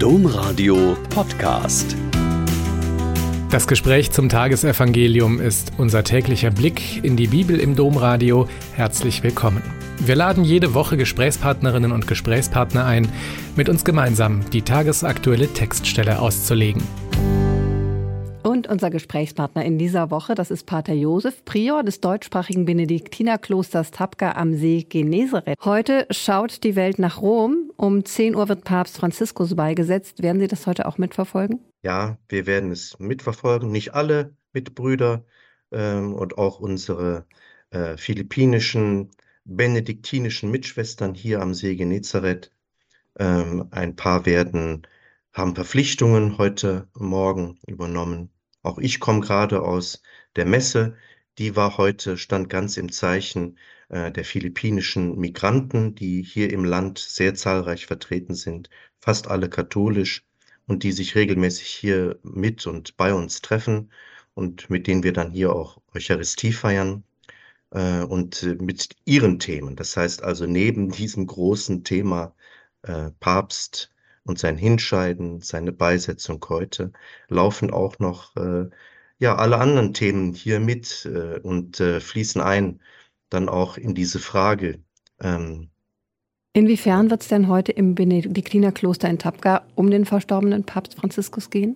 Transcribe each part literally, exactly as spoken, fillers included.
Domradio Podcast. Das Gespräch zum Tagesevangelium ist unser täglicher Blick in die Bibel im Domradio. Herzlich willkommen. Wir laden jede Woche Gesprächspartnerinnen und Gesprächspartner ein, mit uns gemeinsam die tagesaktuelle Textstelle auszulegen. Und unser Gesprächspartner in dieser Woche, das ist Pater Josef, Prior des deutschsprachigen Benediktinerklosters Tabqa am See Genezareth. Heute schaut die Welt nach Rom. Um zehn Uhr wird Papst Franziskus beigesetzt. Werden Sie das heute auch mitverfolgen? Ja, wir werden es mitverfolgen. Nicht alle Mitbrüder ähm, und auch unsere äh, philippinischen, benediktinischen Mitschwestern hier am See Genezareth. Ähm, ein paar werden haben Verpflichtungen heute Morgen übernommen. Auch ich komme gerade aus der Messe. Die war heute, stand ganz im Zeichen äh, der philippinischen Migranten, die hier im Land sehr zahlreich vertreten sind, fast alle katholisch und die sich regelmäßig hier mit und bei uns treffen und mit denen wir dann hier auch Eucharistie feiern äh, und äh, mit ihren Themen. Das heißt also neben diesem großen Thema äh, Papst und sein Hinscheiden, seine Beisetzung heute, laufen auch noch äh, ja alle anderen Themen hier mit äh, und äh, fließen ein dann auch in diese Frage. Ähm, Inwiefern wird es denn heute im Benediktinerkloster in Tabqa um den verstorbenen Papst Franziskus gehen?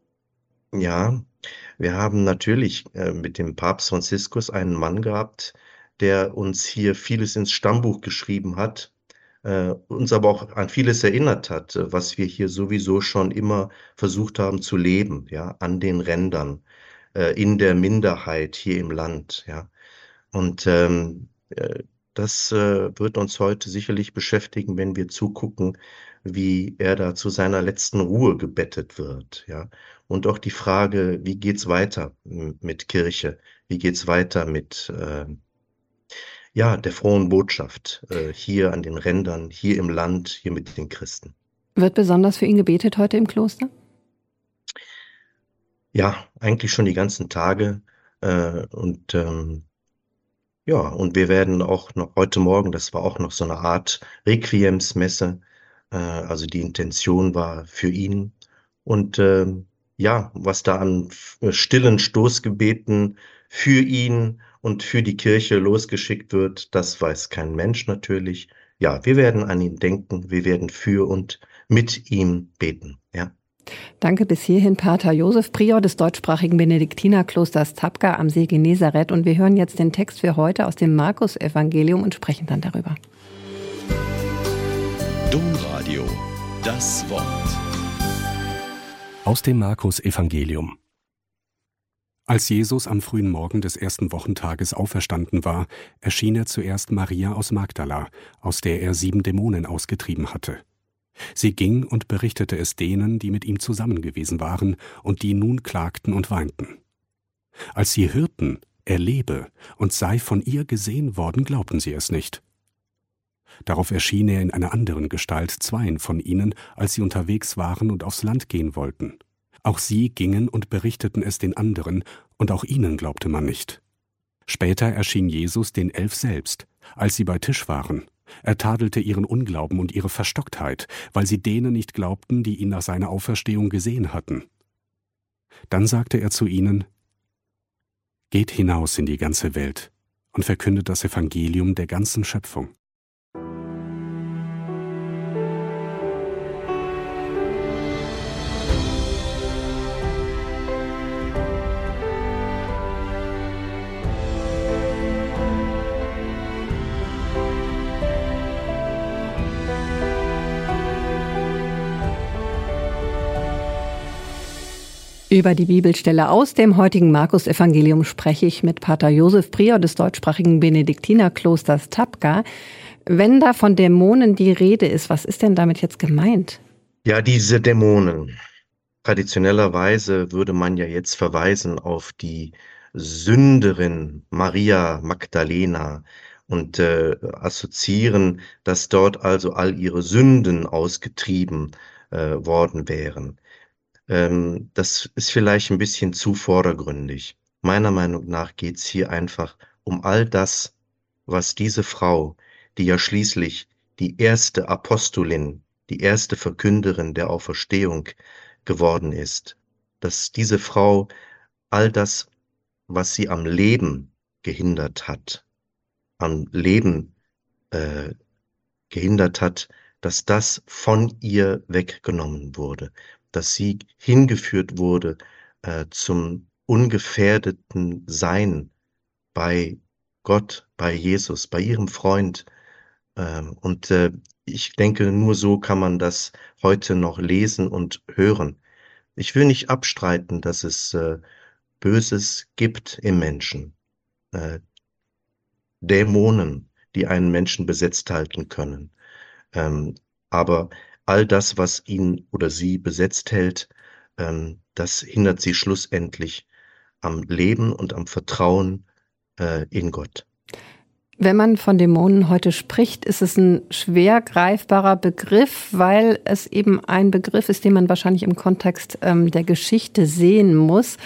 Ja, wir haben natürlich äh, mit dem Papst Franziskus einen Mann gehabt, der uns hier vieles ins Stammbuch geschrieben hat, Uh, uns aber auch an vieles erinnert hat, was wir hier sowieso schon immer versucht haben zu leben, ja, an den Rändern, uh, in der Minderheit hier im Land, ja. Und ähm, äh, das äh, wird uns heute sicherlich beschäftigen, wenn wir zugucken, wie er da zu seiner letzten Ruhe gebettet wird, ja. Und auch die Frage, wie geht's weiter mit Kirche? Wie geht's weiter mit äh, Ja, der frohen Botschaft, äh, hier an den Rändern, hier im Land, hier mit den Christen. Wird besonders für ihn gebetet heute im Kloster? Ja, eigentlich schon die ganzen Tage. Äh, und ähm, ja, und wir werden auch noch heute Morgen, das war auch noch so eine Art Requiemsmesse, äh, also die Intention war für ihn. Und äh, ja, was da an stillen Stoßgebeten für ihn und für die Kirche losgeschickt wird, das weiß kein Mensch natürlich. Ja, wir werden an ihn denken, wir werden für und mit ihm beten, ja. Danke bis hierhin, Pater Josef, Prior des deutschsprachigen Benediktinerklosters Tabqa am See Genezareth. Und wir hören jetzt den Text für heute aus dem Markus-Evangelium und sprechen dann darüber. Domradio, das Wort. Aus dem Markus-Evangelium. Als Jesus am frühen Morgen des ersten Wochentages auferstanden war, erschien er zuerst Maria aus Magdala, aus der er sieben Dämonen ausgetrieben hatte. Sie ging und berichtete es denen, die mit ihm zusammen gewesen waren und die nun klagten und weinten. Als sie hörten, er lebe und sei von ihr gesehen worden, glaubten sie es nicht. Darauf erschien er in einer anderen Gestalt zweien von ihnen, als sie unterwegs waren und aufs Land gehen wollten. Auch sie gingen und berichteten es den anderen, und auch ihnen glaubte man nicht. Später erschien Jesus den Elf selbst, als sie bei Tisch waren. Er tadelte ihren Unglauben und ihre Verstocktheit, weil sie denen nicht glaubten, die ihn nach seiner Auferstehung gesehen hatten. Dann sagte er zu ihnen: Geht hinaus in die ganze Welt und verkündet das Evangelium der ganzen Schöpfung. Über die Bibelstelle aus dem heutigen Markus-Evangelium spreche ich mit Pater Josef, Prior des deutschsprachigen Benediktinerklosters Tabqa. Wenn da von Dämonen die Rede ist, was ist denn damit jetzt gemeint? Ja, diese Dämonen. Traditionellerweise würde man ja jetzt verweisen auf die Sünderin Maria Magdalena und äh, assoziieren, dass dort also all ihre Sünden ausgetrieben äh, worden wären. Ähm, das ist vielleicht ein bisschen zu vordergründig. Meiner Meinung nach geht es hier einfach um all das, was diese Frau, die ja schließlich die erste Apostolin die erste Verkünderin der Auferstehung geworden ist, dass diese Frau all das, was sie am Leben gehindert hat, am Leben äh, gehindert hat, dass das von ihr weggenommen wurde, dass sie hingeführt wurde äh, zum ungefährdeten Sein bei Gott, bei Jesus, bei ihrem Freund. Ähm, und äh, ich denke, nur so kann man das heute noch lesen und hören. Ich will nicht abstreiten, dass es äh, Böses gibt im Menschen. Äh, Dämonen, die einen Menschen besetzt halten können. Ähm, aber all das, was ihn oder sie besetzt hält, ähm, das hindert sie schlussendlich am Leben und am Vertrauen äh, in Gott. Wenn man von Dämonen heute spricht, ist es ein schwer greifbarer Begriff, weil es eben ein Begriff ist, den man wahrscheinlich im Kontext ähm, der Geschichte sehen muss.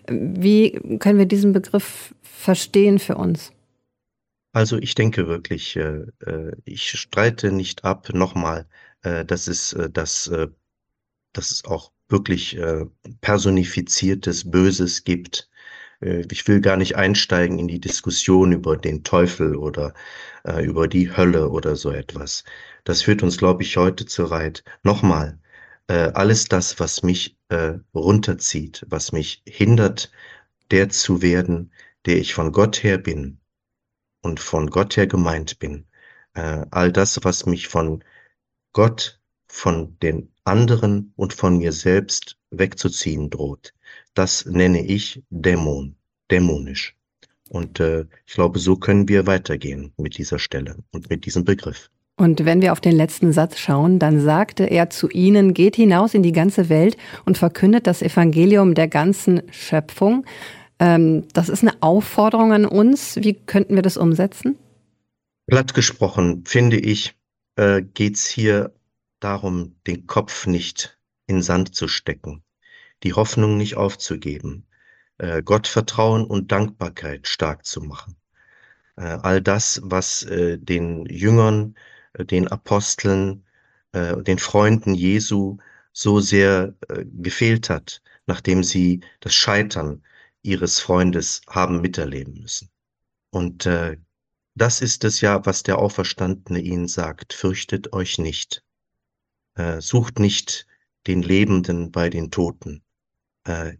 Wie können wir diesen Begriff verstehen für uns? Also ich denke wirklich, äh, ich streite nicht ab, nochmal, äh, dass es, äh, dass, äh, dass es auch wirklich äh, personifiziertes Böses gibt. Äh, ich will gar nicht einsteigen in die Diskussion über den Teufel oder äh, über die Hölle oder so etwas. Das führt uns, glaube ich, heute zu weit. Nochmal, äh, alles das, was mich äh, runterzieht, was mich hindert, der zu werden, der ich von Gott her bin, und von Gott her gemeint bin, äh, all das, was mich von Gott, von den anderen und von mir selbst wegzuziehen droht, das nenne ich Dämon, dämonisch. Und äh, ich glaube, so können wir weitergehen mit dieser Stelle und mit diesem Begriff. Und wenn wir auf den letzten Satz schauen, dann sagte er zu ihnen, geht hinaus in die ganze Welt und verkündet das Evangelium der ganzen Schöpfung. Das ist eine Aufforderung an uns. Wie könnten wir das umsetzen? Platt gesprochen, finde ich, äh, geht es hier darum, den Kopf nicht in Sand zu stecken, die Hoffnung nicht aufzugeben, äh, Gottvertrauen und Dankbarkeit stark zu machen. Äh, all das, was äh, den Jüngern, äh, den Aposteln, äh, den Freunden Jesu so sehr äh, gefehlt hat, nachdem sie das Scheitern ihres Freundes haben miterleben müssen. Und äh, das ist es ja, was der Auferstandene ihnen sagt. Fürchtet euch nicht. Äh, sucht nicht den Lebenden bei den Toten. Äh,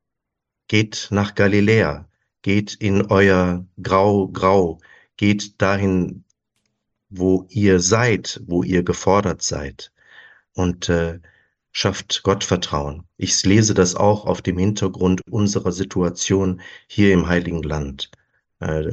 geht nach Galiläa. Geht in euer Grau, Grau. Geht dahin, wo ihr seid, wo ihr gefordert seid. Und äh, schafft Gottvertrauen. Ich lese das auch auf dem Hintergrund unserer Situation hier im Heiligen Land. Äh,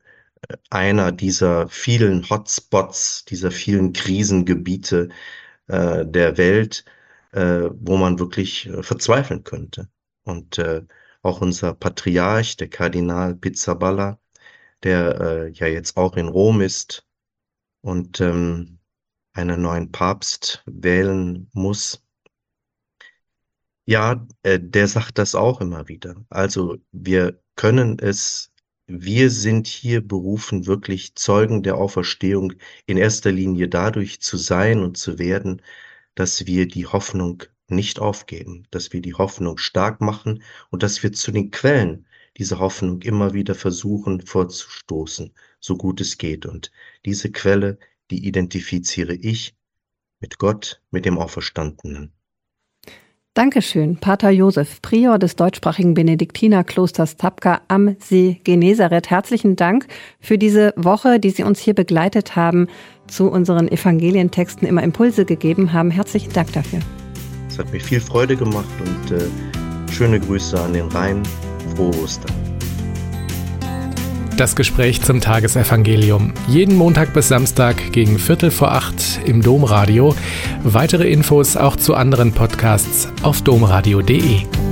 einer dieser vielen Hotspots, dieser vielen Krisengebiete äh, der Welt, äh, wo man wirklich äh, verzweifeln könnte. Und äh, auch unser Patriarch, der Kardinal Pizzaballa, der äh, ja jetzt auch in Rom ist und ähm, einen neuen Papst wählen muss, ja, äh, der sagt das auch immer wieder. Also wir können es, wir sind hier berufen, wirklich Zeugen der Auferstehung in erster Linie dadurch zu sein und zu werden, dass wir die Hoffnung nicht aufgeben, dass wir die Hoffnung stark machen und dass wir zu den Quellen dieser Hoffnung immer wieder versuchen vorzustoßen, so gut es geht. Und diese Quelle, die identifiziere ich mit Gott, mit dem Auferstandenen. Dankeschön, Pater Josef, Prior des deutschsprachigen Benediktinerklosters Tapka am See Genezareth. Herzlichen Dank für diese Woche, die Sie uns hier begleitet haben, zu unseren Evangelientexten immer Impulse gegeben haben. Herzlichen Dank dafür. Es hat mir viel Freude gemacht und äh, schöne Grüße an den Rhein. Frohe Ostern. Das Gespräch zum Tagesevangelium. Jeden Montag bis Samstag gegen Viertel vor acht im Domradio. Weitere Infos auch zu anderen Podcasts auf domradio punkt de.